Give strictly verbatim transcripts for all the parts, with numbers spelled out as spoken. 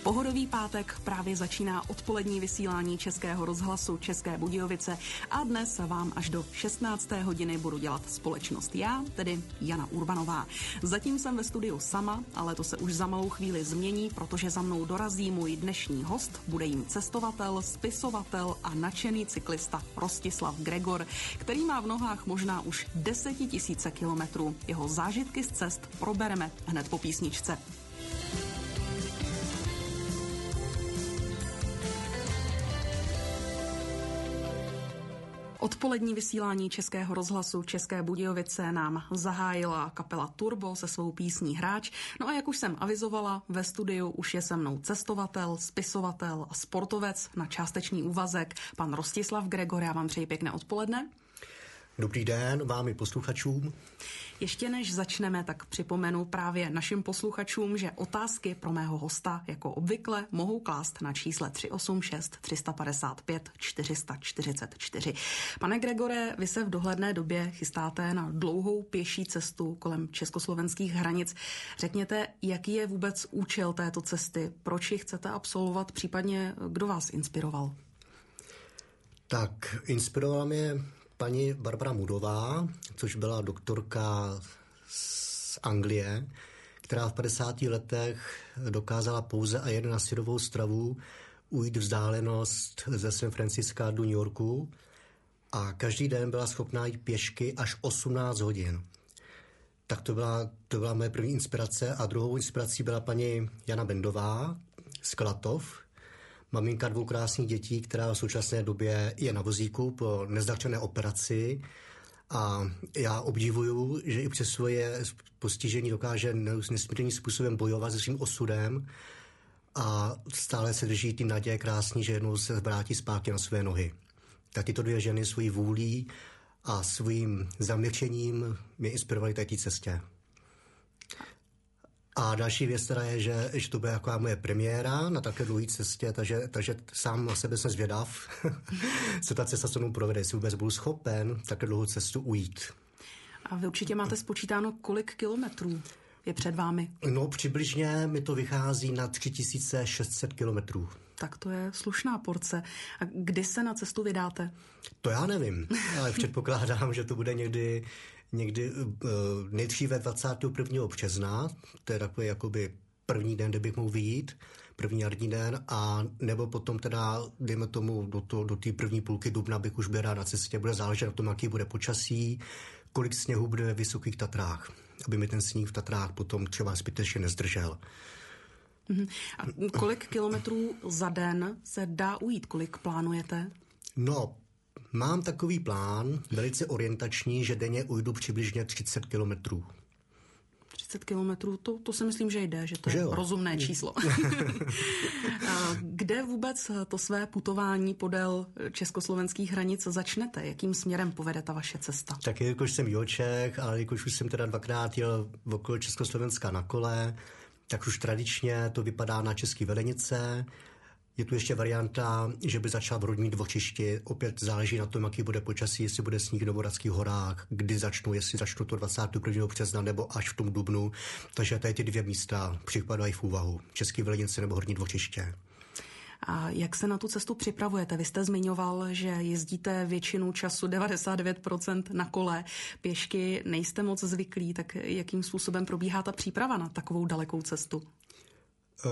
Pohodový pátek právě začíná odpolední vysílání Českého rozhlasu České Budějovice a dnes vám až do šestnácté hodiny budu dělat společnost já, tedy Jana Urbanová. Zatím jsem ve studiu sama, ale to se už za malou chvíli změní, protože za mnou dorazí můj dnešní host, bude jim cestovatel, spisovatel a nadšený cyklista Rostislav Gregor, který má v nohách možná už desetitisíce kilometrů. Jeho zážitky z cest probereme hned po písničce. Odpolední vysílání Českého rozhlasu České Budějovice nám zahájila kapela Turbo se svou písní Hráč. No a jak už jsem avizovala, ve studiu už je se mnou cestovatel, spisovatel a sportovec na částečný úvazek, pan Rostislav Gregor. Já vám přeji pěkné odpoledne. Dobrý den vám i posluchačům. Ještě než začneme, tak připomenu právě našim posluchačům, že otázky pro mého hosta jako obvykle mohou klást na čísle tři osm šest tři padesát pět čtyři čtyřicet čtyři. Pane Gregore, vy se v dohledné době chystáte na dlouhou pěší cestu kolem československých hranic. Řekněte, jaký je vůbec účel této cesty? Proč ji chcete absolvovat? Případně kdo vás inspiroval? Tak, inspirovala mě paní Barbara Moodová, což byla doktorka z Anglie, která v padesáti letech dokázala pouze a jen na syrovou stravu ujít vzdálenost ze San Franciska do New Yorku a každý den byla schopná jít pěšky až osmnáct hodin. Tak to byla, to byla moje první inspirace a druhou inspirací byla paní Jana Bendová z Klatov, maminka dvou krásných dětí, která v současné době je na vozíku po nezdařené operaci a já obdivuju, že i přes svoje postižení dokáže nesmírným způsobem bojovat se svým osudem a stále se drží ty naděje krásný, že jednou se vrátí zpátky na své nohy. Tak tyto dvě ženy svojí vůlí a svým zaměřením mě inspirovaly tady té cestě. A další věc teda je, že, že to bude jako moje premiéra na také dlouhé cestě, takže, takže sám na sebe jsem zvědav, co ta cesta se mnou provede, jestli vůbec budu schopen také dlouhou cestu ujít. A vy určitě máte spočítáno, kolik kilometrů je před vámi? No přibližně mi to vychází na tři tisíce šest set kilometrů. Tak to je slušná porce. A kdy se na cestu vydáte? To já nevím, ale předpokládám, že to bude někdy, někdy uh, nejdříve dvacátého prvního března, to je takový jakoby první den, kde bych mohl vyjít, první jarní den, a nebo potom teda, dejme tomu, do, to, do té první půlky dubna bych už byl rád na cestě, bude záležet na tom, jaký bude počasí, kolik sněhu bude ve Vysokých Tatrách, aby mi ten sníh v Tatrách potom třeba zbytečně nezdržel. A kolik kilometrů za den se dá ujít? Kolik plánujete? No, mám takový plán, velice orientační, že denně ujdu přibližně třicet kilometrů. třicet kilometrů, to, to si myslím, že jde, že to že je jo? rozumné číslo. Kde vůbec to své putování podél československých hranic začnete? Jakým směrem povede ta vaše cesta? Tak jakož jsem Joček, ale jakož už jsem teda dvakrát jel okolo Československa na kole, tak už tradičně to vypadá na České Velenice. Je tu ještě varianta, že by začal v Rodní Dvořišti. Opět záleží na tom, jaký bude počasí, jestli bude sníh v Moravských horách, kdy začnu, jestli začnu to dvacátého prvního března nebo až v tom dubnu. Takže tady ty dvě místa připadají v úvahu. České Velenice nebo Horní Dvořiště. A jak se na tu cestu připravujete? Vy jste zmiňoval, že jezdíte většinu času, devadesát devět procent na kole. Pěšky nejste moc zvyklí, tak jakým způsobem probíhá ta příprava na takovou dalekou cestu? Uh,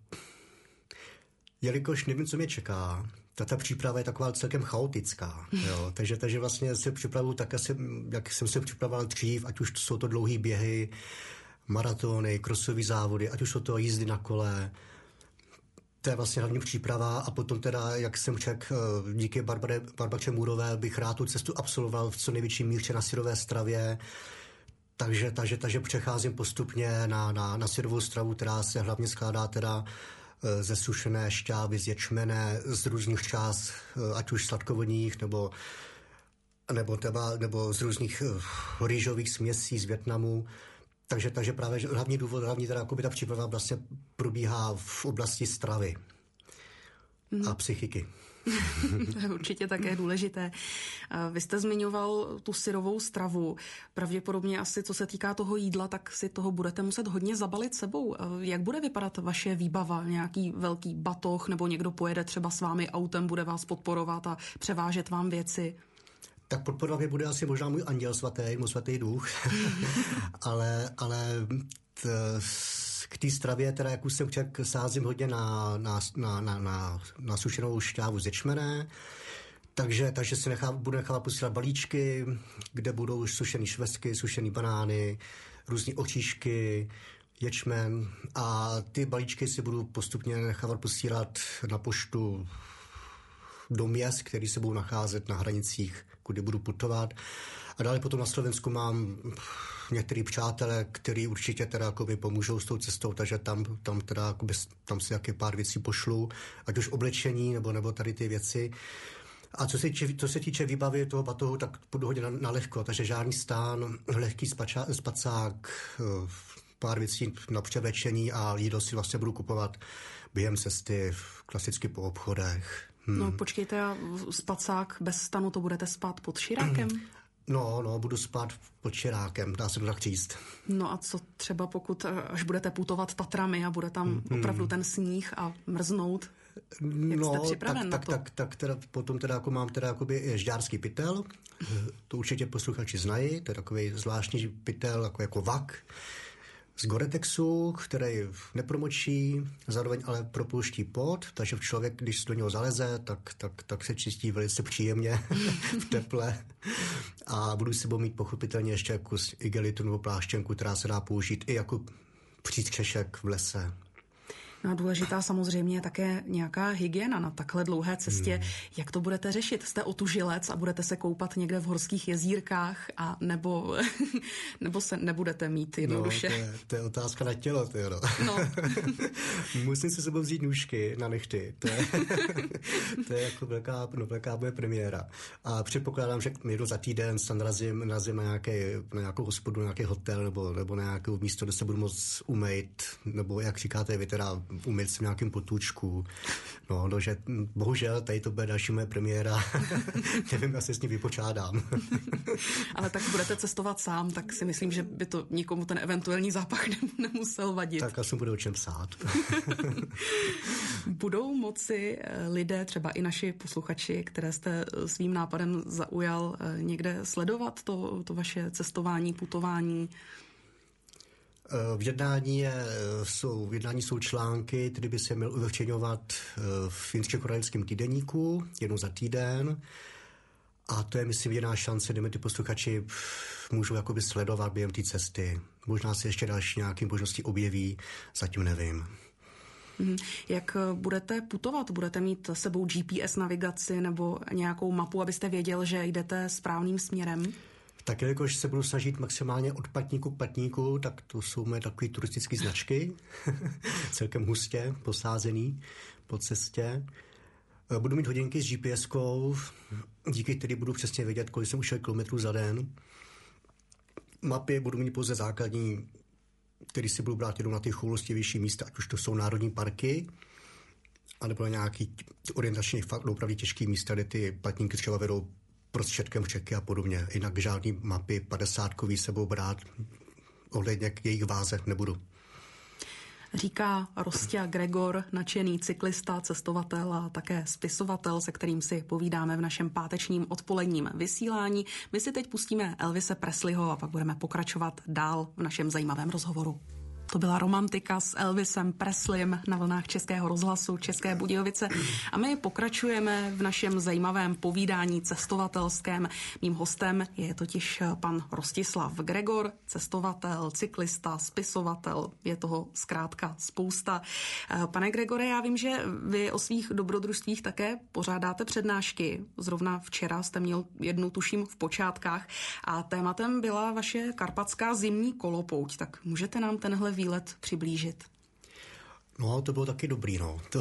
jelikož nevím, co mě čeká, ta, ta příprava je taková celkem chaotická. Jo? takže, takže vlastně se připravuju tak, asi, jak jsem se připravoval dřív, ať už jsou to dlouhý běhy, maratony, krosové závody, ať už jsou to jízdy na kole. To je vlastně hlavní příprava a potom teda, jak jsem řekl, díky Barbare, Barbaře Moodové bych rád tu cestu absolvoval v co největší míře na syrové stravě. Takže, takže, takže přecházím postupně na, na, na syrovou stravu, která se hlavně skládá teda ze sušené šťávy, z ječmene, z různých část, ať už sladkovodních, nebo, nebo, teba, nebo z různých rýžových směsí z Vietnamu. Takže, takže právě hlavní důvod, hlavní teda jakoby ta příprava vlastně probíhá v oblasti stravy mm. a psychiky. To je určitě také důležité. Vy jste zmiňoval tu syrovou stravu. Pravděpodobně asi, co se týká toho jídla, tak si toho budete muset hodně zabalit sebou. Jak bude vypadat vaše výbava? Nějaký velký batoh nebo někdo pojede třeba s vámi autem, bude vás podporovat a převážet vám věci? Tak podporovat mě bude asi možná můj anděl svatý, můj svatý duch, ale, ale t, k té stravě, teda jak už jsem ček, sázím hodně na, na, na, na, na, na sušenou šťávu z ječmene, takže, takže si nechá, budu nechávat posílat balíčky, kde budou už sušený švestky, sušený banány, různý oříšky, ječmen a ty balíčky si budu postupně nechávat posílat na poštu do měst, který se budou nacházet na hranicích, kudy budu putovat. A dále potom na Slovensku mám některý přátelé, který určitě teda jako mi pomůžou s tou cestou, takže tam, tam teda jakoby, tam si jaké pár věcí pošlu, ať už oblečení, nebo, nebo tady ty věci. A co se, co se týče výbavy toho batohu, tak budu hodně na, na lehko, takže žádný stán, lehký spača, spacák, pár věcí na převlečení a jídlo si vlastně budu kupovat během cesty, klasicky po obchodech. Hmm. No počkejte, a spacák bez stanu to budete spát pod širákem? No, no, budu spát pod širákem, dá se to tak říct. No a co třeba pokud, až budete putovat Tatrami a bude tam hmm. opravdu ten sníh a mrznout? Jak no, jste připraven tak, na tak, to? tak, tak teda potom teda jako mám teda jakoby žďárský pytel, to určitě posluchači znají, to je takový zvláštní pytel, jako, jako vak, z Goretexu, který nepromočí, zároveň ale propouští pot, takže člověk, když do něho zaleze, tak, tak, tak se čistí velice příjemně v teple. A budu si mít pochopitelně ještě kus igelitu nebo pláštěnku, která se dá použít i jako přístřešek v lese. No a důležitá samozřejmě je také nějaká hygiena na takhle dlouhé cestě. Hmm. Jak to budete řešit? Jste otužilec a budete se koupat někde v horských jezírkách a nebo, nebo se nebudete mít jednoduše? No, to, je, to je otázka na tělo, ty, no. no. Musím si sebou vzít nůžky na nechty. To je, to je jako velká, no, velká moje premiéra. A předpokládám, že jdu za týden, se narazím, narazím na, nějaké, na nějakou hospodu, na nějaký hotel nebo, nebo na nějaké místo, kde se budu moct umýt, nebo jak říkáte vy, teda umýt si v nějakém potůčku. No, no, že bohužel tady to bude další moje premiéra. Nevím, já se s ní vypočádám. Ale tak budete cestovat sám, tak si myslím, že by to nikomu ten eventuální zápach nemusel vadit. Tak asi bude o čem psát. Budou moci lidé, třeba i naši posluchači, které jste svým nápadem zaujal, někde sledovat to, to vaše cestování, putování? V jednání, je, jsou, v jednání jsou články, které by se měl uveřejňovat v finsko-korejském týdeníku jednou za týden. A to je, myslím, jediná šance, kde mi ty posluchači můžou jakoby sledovat během té cesty. Možná se ještě další nějaké možnosti objeví, zatím nevím. Jak budete putovat? Budete mít s sebou G P S navigaci nebo nějakou mapu, abyste věděl, že jdete správným směrem? Tak jelikož se budu snažit maximálně od patníku k patníku, tak to jsou mé takové turistické značky, celkem hustě posázený po cestě. Budu mít hodinky s GPSkou, díky který budu přesně vědět, kolik jsem ušel kilometrů za den. Mapy budu mít pouze základní, který si budu brát jenom na ty choulostivější místa, ať už to jsou národní parky, anebo na nějaký orientační fakt opravdu těžký místa, kde ty patníky třeba vedou prostředkem řeky a podobně. Jinak žádný mapy padesátkový sebou brát ohledně k jejich váze nebudu. Říká Rostia Gregor, nadšený cyklista, cestovatel a také spisovatel, se kterým si povídáme v našem pátečním odpoledním vysílání. My si teď pustíme Elvise Presleyho a pak budeme pokračovat dál v našem zajímavém rozhovoru. To byla romantika s Elvisem Presleyem na vlnách Českého rozhlasu České Budějovice a my pokračujeme v našem zajímavém povídání cestovatelském. Mým hostem je totiž pan Rostislav Gregor, cestovatel, cyklista, spisovatel, je toho zkrátka spousta. Pane Gregore, já vím, že vy o svých dobrodružstvích také pořádáte přednášky. Zrovna včera jste měl jednu, tuším, v počátkách a tématem byla vaše karpatská zimní kolopouť. Tak můžete nám tenhle výlet přiblížit? No, to bylo taky dobrý, no. To,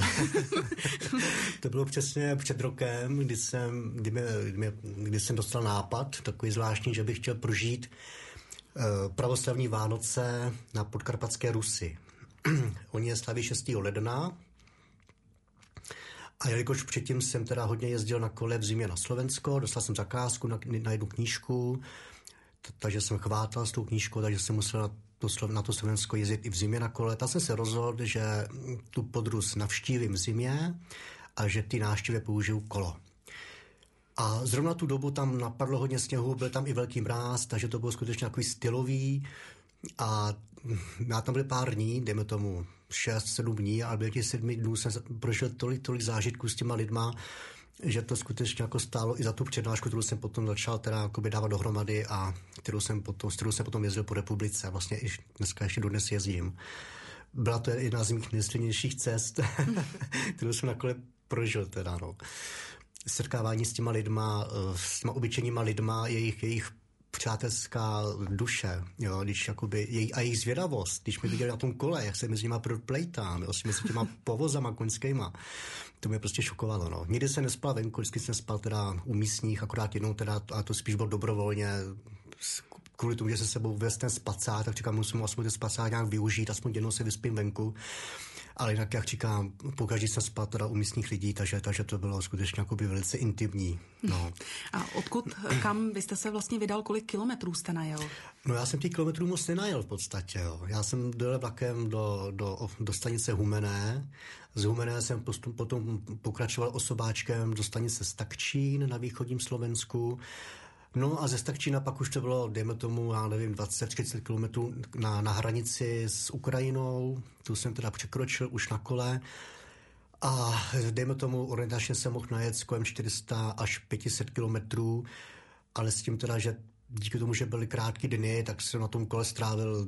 to bylo přesně před rokem, kdy jsem, kdy, mě, kdy, mě, kdy jsem dostal nápad, takový zvláštní, že bych chtěl prožít uh, pravoslavní Vánoce na podkarpatské Rusy. Oni je slaví šestého ledna A jelikož předtím jsem teda hodně jezdil na kole v zimě na Slovensko, dostal jsem zakázku na, na jednu knížku, t- takže jsem chvátal s tou knížkou, takže jsem musel na to, na to Slovensko jezdit i v zimě na kole. Tak jsem se rozhodl, že tu podrus navštívím v zimě a že ty návštěvy použiju kolo. A zrovna tu dobu tam napadlo hodně sněhu, byl tam i velký mráz, takže to bylo skutečně takový stylový. A já tam byl pár dní, dejme tomu šest, sedm dní, ale během těch sedmi dnů jsem prožil tolik, tolik zážitků s těma lidma, že to skutečně jako stálo i za tu přednášku, kterou jsem potom začal teda dávat dohromady a kterou jsem potom, s kterou jsem potom jezdil po republice. Vlastně i dneska ještě dodnes jezdím. Byla to jedna z mých nejsilnějších cest, kterou jsem na kole prožil teda, no. Setkávání s těma lidma, s těma obyčejnýma lidma, jejich, jejich přátelská duše, jo, když jakoby, jej, a jejich zvědavost, když mi viděli na tom kole, jak se mi s nima proplejtám, jo, s těma povozama koňskýma, to mě prostě šokovalo, no. Nikdy se nespal venku, vždycky jsem spal teda u místních, akorát jednou teda, a to spíš bylo dobrovolně, kvůli tomu, že se sebou vést ten spacák, tak říkám, musím aspoň ten spacák nějak využít, aspoň jednou se vyspím venku. Ale jinak, jak říkám, pokaždé jsem spal teda u místních lidí, takže, takže to bylo skutečně jakoby velice intimní. No. A odkud, kam byste se vlastně vydal, kolik kilometrů jste najel? No já jsem těch kilometrů moc nenajel v podstatě. Jo. Já jsem dojel vlakem do, do, do stanice Humenné. Z Humenné jsem postup, potom pokračoval osobáčkem do stanice Stakčín na východním Slovensku. No a ze Stakčína pak už to bylo, dejme tomu, já nevím, dvacet třicet kilometrů na, na hranici s Ukrajinou. Tu jsem teda překročil už na kole. A dejme tomu, orientačně jsem mohl najet kolem čtyři sta až pět set kilometrů, ale s tím teda, že díky tomu, že byly krátké dny, tak jsem na tom kole strávil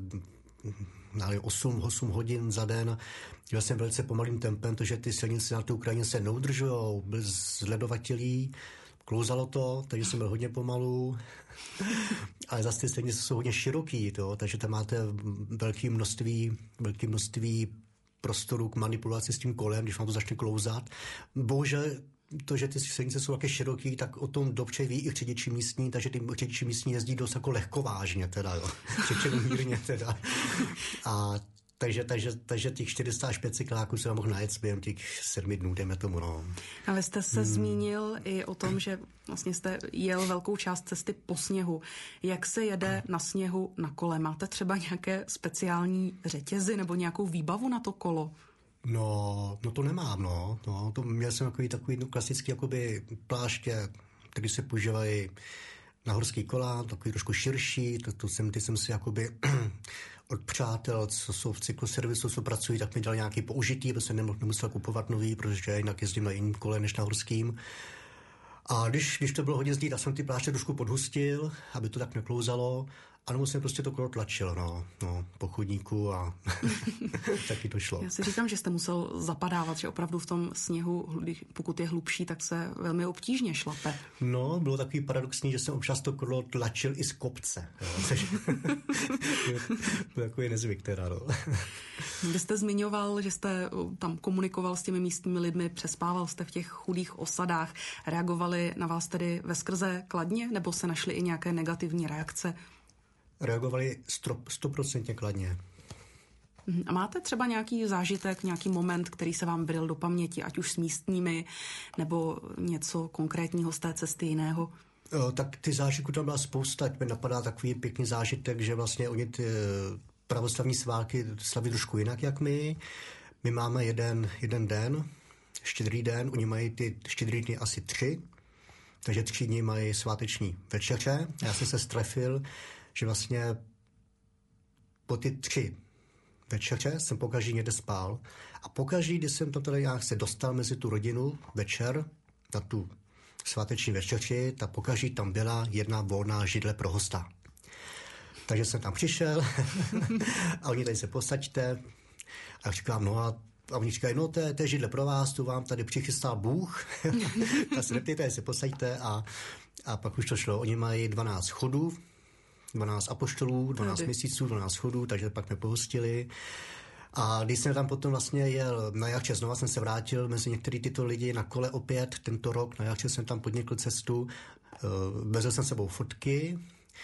osm hodin za den. Jel jsem velice pomalým tempem, protože ty silnice na té Ukrajině se neudržujou, byly zledovatělí. Klouzalo to, takže jsem byl hodně pomalu, ale zase ty silnice jsou hodně široký, to, takže tam máte velké množství, velké množství prostoru k manipulaci s tím kolem, když vám to začne klouzat. Bohužel to, že ty silnice jsou také široký, tak o tom dobře ví i řidiči místní, takže ty řidiči místní jezdí dost jako lehkovážně teda, jo. Řečeno mírně teda. A Takže, takže, takže těch čtyři sta až pět set kiláků jsem mohl najet během těch sedmi dnů, dejme tomu, no. A vy jste se hmm. zmínil i o tom, že vlastně jste jel velkou část cesty po sněhu. Jak se jede na sněhu na kole? Máte třeba nějaké speciální řetězy nebo nějakou výbavu na to kolo? No, no to nemám, no. no to měl jsem takový, takový no, klasický jakoby pláště, který se používají na horský kola, takový trošku širší, to, to jsem, ty jsem si jakoby od přátel, co jsou v cykloservisu, co pracují, tak mi dali nějaký použitý, protože jsem nemusel kupovat nový, protože jinak jezdím na jiným kole než na horským. A když, když to bylo hodně zdí, tak jsem ty pláště trošku podhustil, aby to tak neklouzalo. A nebo jsem prostě to kolo tlačil, no, no po chodníku a taky to šlo. Já si říkám, že jste musel zapadávat, že opravdu v tom sněhu, pokud je hlubší, tak se velmi obtížně šlape. No, bylo takový paradoxní, že jsem občas to kolo tlačil i z kopce. To je takový nezvyk teda, no. Vy jste zmiňoval, že jste tam komunikoval s těmi místními lidmi, přespával jste v těch chudých osadách. Reagovali na vás tedy veskrze kladně, nebo se našly i nějaké negativní reakce? Reagovali stoprocentně kladně. A máte třeba nějaký zážitek, nějaký moment, který se vám vydal do paměti, ať už s místními, nebo něco konkrétního z té cesty jiného? O, tak ty zážitků tam byla spousta. Mě napadá takový pěkný zážitek, že vlastně oni ty pravoslavní svátky slaví trošku jinak, jak my. My máme jeden, jeden den, štědrý den, oni mají ty štědrý dny asi tři, takže tři dny mají sváteční večeře. Já jsem se strefil, že vlastně po ty tři večeře jsem pokaždý někde spál a pokaždý, když jsem tam tady nějak se dostal mezi tu rodinu večer na tu sváteční večeři, tak pokaždý tam byla jedna volná židle pro hosta. Takže jsem tam přišel a oni tady se posaďte a říkám, no a A oni říkají, no to je, to je židle pro vás, tu vám tady přichystal Bůh, tak se neptejte, se posaďte a, a pak už to šlo. Oni mají dvanáct chodů, dvanáct apoštolů, dvanáct měsíců, dvanáct chodů, takže pak mě pohostili. A když jsem tam potom vlastně jel na jachče, znova jsem se vrátil mezi některý tyto lidi na kole opět tento rok, na jachče jsem tam podnikl cestu, vezl jsem sebou fotky,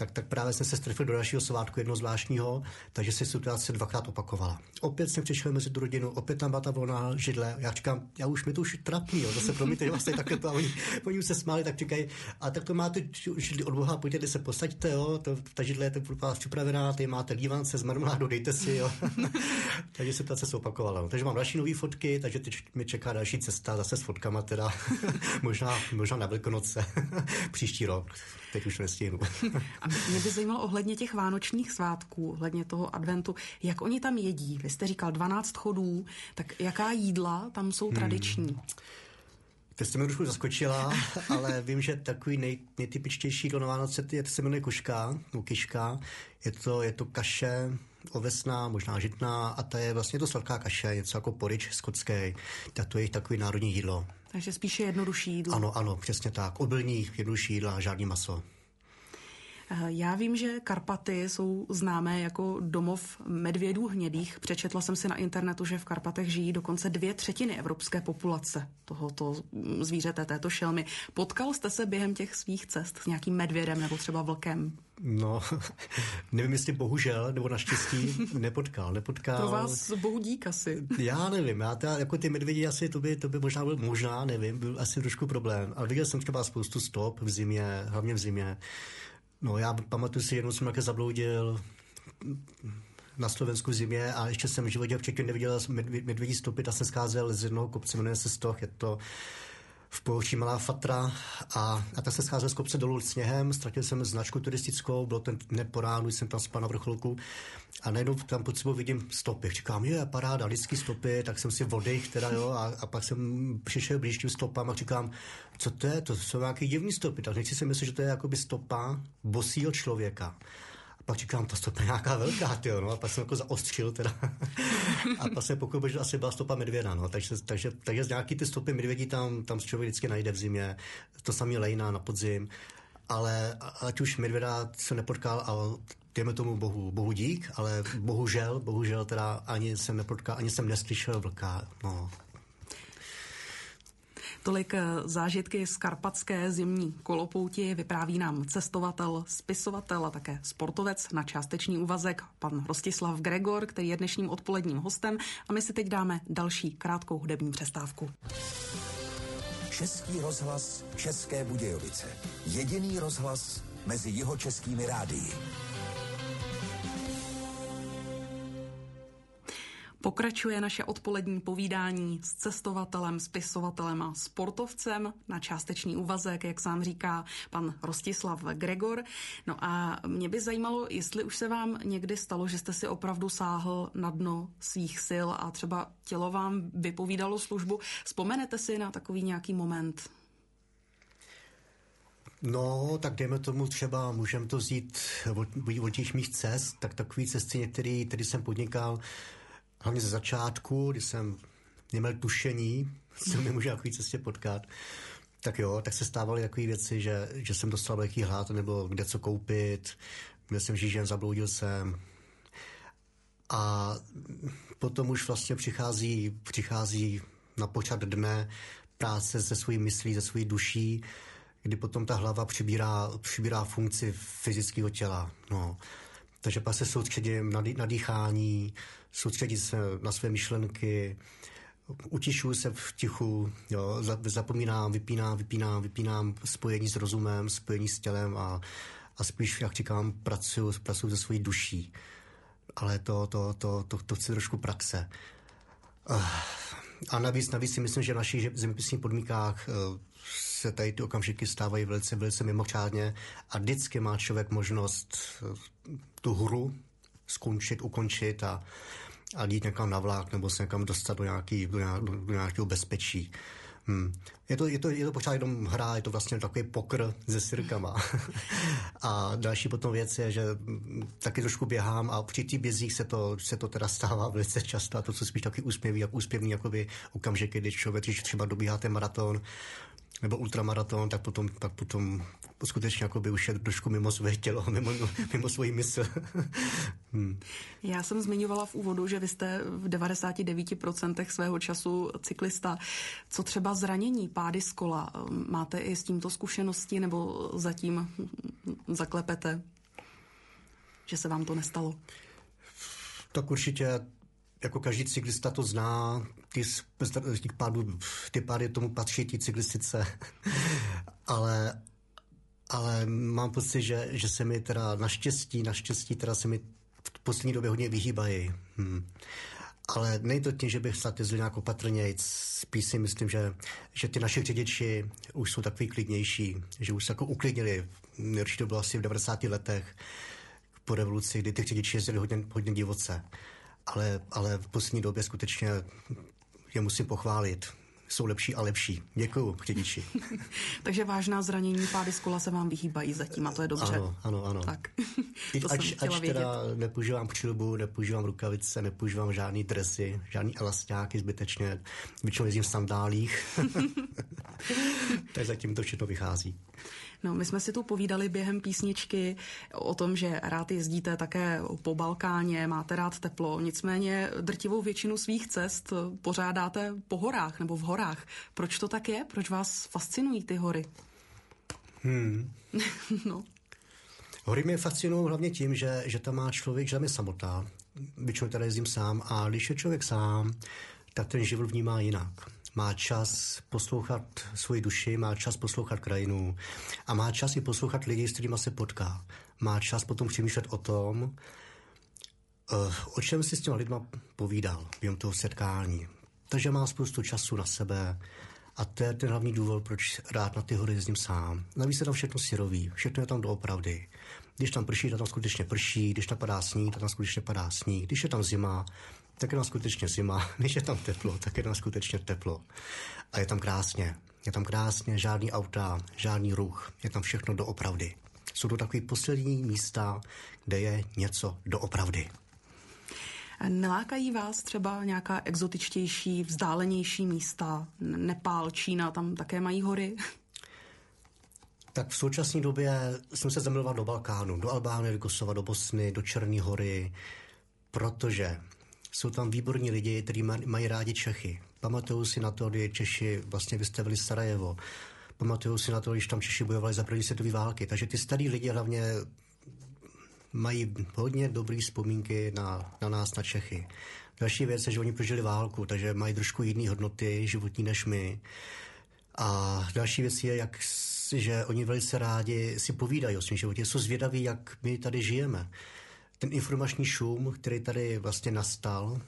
tak, tak právě jsem se strefil do dalšího svátku jednoho zvláštního, takže se situace dvakrát opakovala. Opět jsem přišel mezi tu rodinu, opět tam byla ta volná židle. Já říkám, já už mi to už trapný, jo, zase promiňte, že vlastně takhle to, a oni, oni už se smáli, tak říkají, a tak to máte židli od Boha, pojďte se posaďte, jo, to, ta židle je pro vás připravená, tady máte lívance s marmeládou, dejte si, jo. Takže situace se opakovala. No. Takže mám další nové fotky, takže teď mi čeká další cesta, zase s fotkama teda, možná, možná na Velikonoce, příští rok. Teď už nestihnu. A mě by zajímalo ohledně těch vánočních svátků, ohledně toho adventu, jak oni tam jedí. Vy jste říkal dvanáct chodů, tak jaká jídla tam jsou tradiční? Hmm. Teď jste mě trošku zaskočila, ale vím, že takový nej, nejtypičtější jídlo na Vánoce je, to se jmenuje kuška, no kyška. Je to, je to kaše ovesná, možná žitná, a to je vlastně to sladká kaše, něco jako porič skotský. Tak to je takový národní jídlo. Takže spíše jednodušší jídlo. Ano, ano, přesně tak. Obilní, jednodušší jídla, žádný maso. Já vím, že Karpaty jsou známé jako domov medvědů hnědých. Přečetla jsem si na internetu, že v Karpatech žijí dokonce dvě třetiny evropské populace tohoto zvířete, této šelmy. Potkal jste se během těch svých cest s nějakým medvědem nebo třeba vlkem? No, nevím, jestli bohužel, nebo naštěstí nepotkal, nepotkal. Pro vás bohu dík asi. Já nevím, já teda, jako ty medvědi asi, to by, to by možná byl, možná, nevím, byl asi trošku problém. Ale viděl jsem třeba spoustu stop v zimě, hlavně v zimě. No, já pamatuju si, jednou jsem také zabloudil na Slovensku v zimě a ještě jsem v životě předtím neviděl medvědí stopy, a jsem scházel z jednoho kopce, jmenuje se Stoch, je to v Pohoří Malá Fatra, a, a tak jsem scházel z kopce dolů sněhem, ztratil jsem značku turistickou, bylo ten dne po ránu, jsem tam spal na vrcholku a najednou tam pod sebou vidím stopy. Říkám, je, paráda, lidský stopy, tak jsem si vodych teda, jo, a, a pak jsem přišel blíž tím stopám a říkám, co to je, to jsou nějaké divné stopy, tak nechci si myslet, že to je jakoby stopa bosího člověka. A pak říkám, ta stopa je nějaká velká, tyjo, no, a pak jsem jako zaostřil teda. A pak jsem pochopil, že asi byla stopa medvěda, no, takže, takže, takže z nějaký ty stopy medvědí tam, tam člověk vždycky najde v zimě, to samý lejna na podzim, ale ať už medvěda se nepotkal, ale dejme tomu bohu, bohu dík, ale bohužel, bohužel teda ani jsem nepotkal, ani jsem neslyšel vlka, no. Tolik zážitky z karpatské zimní kolopouti vypráví nám cestovatel, spisovatel a také sportovec na částečný úvazek pan Rostislav Gregor, který je dnešním odpoledním hostem, a my si teď dáme další krátkou hudební přestávku. Český rozhlas České Budějovice. Jediný rozhlas mezi jihočeskými rádii. Pokračuje naše odpolední povídání s cestovatelem, spisovatelem a sportovcem na částečný úvazek, jak sám říká pan Rostislav Gregor. No a mě by zajímalo, jestli už se vám někdy stalo, že jste si opravdu sáhl na dno svých sil a třeba tělo vám vypovídalo službu. Vzpomenete si na takový nějaký moment? No, tak dejme tomu třeba, můžeme to vzít od, od těch mých cest, tak takový cesty některý, který jsem podnikal, hlavně ze začátku, kdy jsem neměl tušení, co mi může na takové cestě potkat, tak jo, tak se stávaly takové věci, že, že jsem dostal velký hlad, nebo kde co koupit, měl jsem žížen, zabloudil jsem. A potom už vlastně přichází, přichází na počát dne práce se svojí myslí, se svojí duší, kdy potom ta hlava přibírá, přibírá funkci fyzického těla, no. Takže pak se soustředím na, na dýchání, soustředím se na své myšlenky, utišuju se v tichu, jo, zapomínám, vypínám, vypínám, vypínám spojení s rozumem, spojení s tělem a, a spíš, jak říkám, pracuju, pracuju se svojí duší. Ale to, to, to, to, to chce trošku praxe. A navíc, navíc si myslím, že v našich zeměpisných podmínkách se tady ty okamžiky stávají velice, velice mimořádně a vždycky má člověk možnost tu hru skončit, ukončit a, a jít někam na vlak nebo se někam dostat do, nějaký, do, nějak, do, do nějakého bezpečí. Hmm. Je to, je to, je to pořád jenom hra, je to vlastně takový pokr se sirkama. A další potom věc je, že taky trošku běhám a při těch bězích se to, se to teda stává velice často a to, co spíš taky úsměvý, jak úspěvný jakoby okamžiky, kdy člověk, když třeba dobíháte maraton nebo ultramaraton, tak potom, tak potom skutečně jakoby už je trošku mimo své tělo, mimo, mimo svoji mysl. hmm. Já jsem zmiňovala v úvodu, že vy jste v devadesát devět procent svého času cyklista. Co třeba zranění, pády z kola? Máte i s tímto zkušenosti nebo zatím zaklepete? že se vám to nestalo? Tak určitě, jako každý cyklista to zná, ty, ty, pádů, ty pády tomu patří, ty cyklistice, ale, ale mám pocit, že, že se mi teda naštěstí, naštěstí teda se mi v poslední době hodně vyhýbají. Hmm. Ale nejde to tím, že bych snad jezdil nějak opatrnějc. Spíš si myslím, že, že ty naše řidiči už jsou takový klidnější, že už se jako uklidnili. Určitě to bylo asi v devadesátých letech po revoluci, kdy ty řidiči jezdili hodně, hodně divoce. Ale, ale v poslední době skutečně je musím pochválit. Jsou lepší a lepší. Děkuju, řidiči. Takže vážná zranění, pády z kola se vám vyhýbají zatím a to je dobře. Ano, ano, ano. Tak, to ač, jsem chtěla ač vědět. Teda nepoužívám přilbu, nepoužívám rukavice, nepoužívám žádný dresy, žádný elastňáky zbytečně. Většinou jezdím v sandálích. Tak zatím to všechno vychází. No, my jsme si tu povídali během písničky o tom, že rád jezdíte také po Balkáně, máte rád teplo, nicméně drtivou většinu svých cest pořádáte po horách nebo v horách. Proč to tak je? Proč vás fascinují ty hory? Hmm. No. Hory mě fascinují hlavně tím, že, že tam má člověk, že tam je samota. Většinou tady jezdím sám a když je člověk sám, tak ten život vnímá jinak. Má čas poslouchat svoji duši, má čas poslouchat krajinu a má čas i poslouchat lidi, s kterými se potká. Má čas potom přemýšlet o tom, o čem si s těma lidma povídal během toho setkání. Takže má spoustu času na sebe a to je ten hlavní důvod, proč rád na ty hory jezdím sám. Navíc je tam všechno syrový, všechno je tam doopravdy. Když tam prší, tak tam skutečně prší, když tam padá sníh, tak tam skutečně padá sníh. Když je tam zima, tak je tam skutečně zima. Když je tam teplo, tak je tam skutečně teplo. A je tam krásně. Je tam krásně, žádný auta, žádný ruch. Je tam všechno doopravdy. Jsou to takový poslední místa, kde je něco doopravdy. Nelákají vás třeba nějaká exotičtější, vzdálenější místa? Nepál, Čína, tam také mají hory? Tak v současné době jsem se zamiloval do Balkánu, do Albánie, do Kosova, do Bosny, do Černé Hory, protože jsou tam výborní lidi, kteří mají rádi Čechy. Pamatuju si na to, kdy Češi vlastně vystavili Sarajevo. Pamatuju si na to, když tam Češi bojovali za první světové války. Takže ty starý lidi hlavně mají hodně dobré vzpomínky na, na nás, na Čechy. Další věc je, že oni prožili válku, takže mají trošku jiné hodnoty životní než my. A další věc je, jak, že oni velice rádi si povídají o svém životě. Jsou zvědaví, jak my tady žijeme. Ten informační šum, který tady vlastně nastal,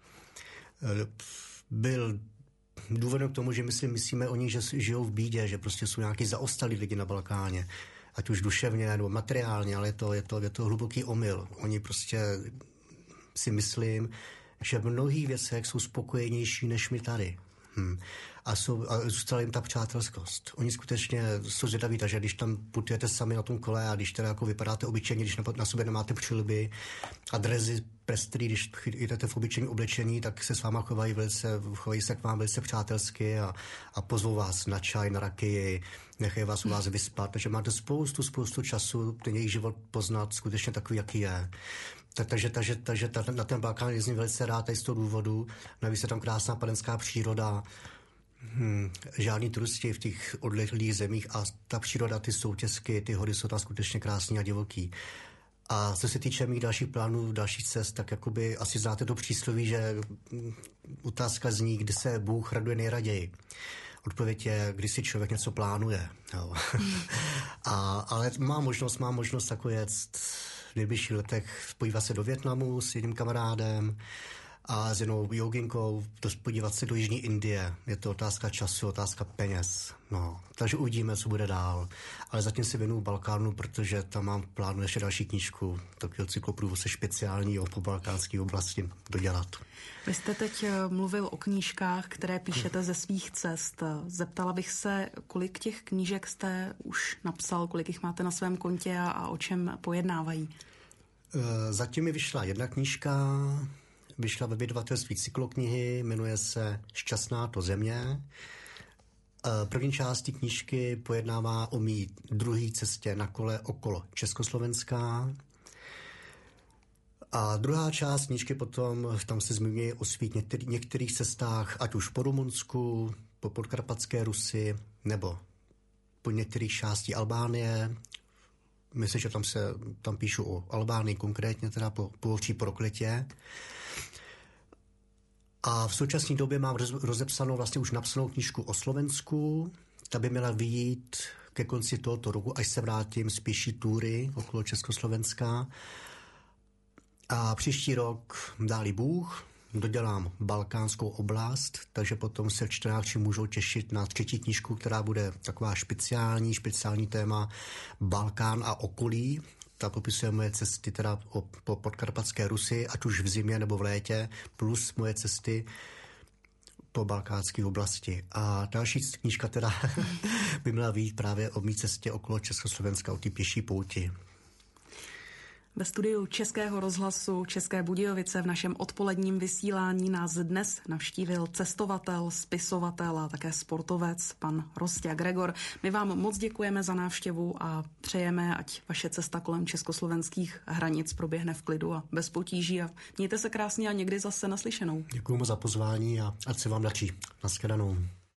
byl důvodem k tomu, že my si myslíme o nich, že žijou v bídě, že prostě jsou nějaký zaostalí lidi na Balkáně, ať už duševně nebo materiálně, ale je to, je to, je to hluboký omyl. Oni prostě si myslím, že v mnohých věcech jsou spokojenější než my tady. Hmm. A, jsou, a zůstala jim ta přátelskost. Oni skutečně jsou zvědaví, takže když tam putujete sami na tom kole a když teda jako vypadáte obyčejně, když na, na sobě nemáte přilby a drezy pestrý, když jdete v obyčejném oblečení, tak se s váma chovají velice, chovají se k vám velice přátelsky a, a pozvou vás na čaj, na rakii, nechají vás u vás vyspat, takže máte spoustu, spoustu času ten jejich život poznat skutečně takový, jaký je. Takže, takže, takže na ten Balkán jezdím velice rád tady z toho důvodu. Navíc je tam krásná panenská příroda, hmm, žádný turisti v těch odlehlých zemích a ta příroda, ty soutězky, ty hory jsou tam skutečně krásný a divoký. A co se týče mých dalších plánů, dalších cest, tak jakoby asi znáte to přísloví, že otázka zní, kdy se Bůh raduje nejraději. Odpověď je, když si člověk něco plánuje. Jo. a, ale má možnost, má možnost jako jet v nejbližších letech podívat se do Vietnamu s jedním kamarádem a s jednou joginkou podívat se do Jižní Indie. Je to otázka času, otázka peněz. No, takže uvidíme, co bude dál. Ale zatím si věnuju Balkánu, protože tam mám v plánu ještě další knížku, takového cykloprůvoze speciálního po balkánské oblasti dodělat. Vy jste teď mluvil o knížkách, které píšete ze svých cest. Zeptala bych se, kolik těch knížek jste už napsal, kolik jich máte na svém kontě a, a o čem pojednávají? Zatím mi vyšla jedna knížka, vyšla ve vydavatelství Cykloknihy, jmenuje se Šťastná to země. První část té knížky pojednává o mý druhé cestě na kole okolo Československa. A druhá část knížky potom, tam se zmiňuje o svých některý, některých cestách, ať už po Rumunsku, po podkarpatské Rusy, nebo po některých částí Albánie, myslím, že tam se tam píšu o Albánii konkrétně, teda po povlčí prokletě. A v současné době mám rozepsanou, vlastně už napsanou knížku o Slovensku. Ta by měla vyjít ke konci tohoto roku, až se vrátím z pěší túry okolo Československa. A příští rok, dá-li Bůh, dodělám balkánskou oblast, takže potom se čtenáři můžou těšit na třetí knížku, která bude taková speciální, speciální téma Balkán a okolí. Ta popisuje moje cesty teda o, po podkarpatské Rusy, ať už v zimě nebo v létě, plus moje cesty po balkánské oblasti. A další knížka teda by měla vyjít právě o mý cestě okolo Československa, o ty pěší pouti. Ve studiu Českého rozhlasu České Budějovice v našem odpoledním vysílání nás dnes navštívil cestovatel, spisovatel a také sportovec pan Rostia Gregor. My vám moc děkujeme za návštěvu a přejeme, ať vaše cesta kolem československých hranic proběhne v klidu a bez potíží a mějte se krásně a někdy zase naslyšenou. Děkuji moc za pozvání a ať se vám daří. Nashledanou.